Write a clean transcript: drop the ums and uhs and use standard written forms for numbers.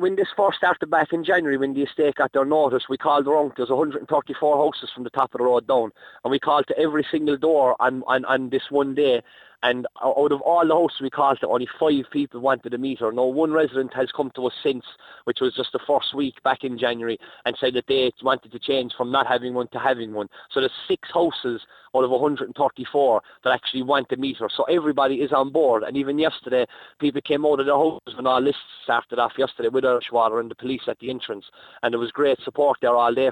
when this first started back in January, when the estate got their notice, we called around. There's 134 houses from the top of the road down, and we called to every single door on this one day. And out of all the houses we called to, only 5 people wanted a meter. No one resident has come to us since, which was just the first week back in January, and said that they wanted to change from not having one to having one. So there's 6 houses out of 134 that actually want a meter. So everybody is on board. And even yesterday, people came out of their houses when our list started off yesterday with Irish Water and the police at the entrance. And there was great support there all day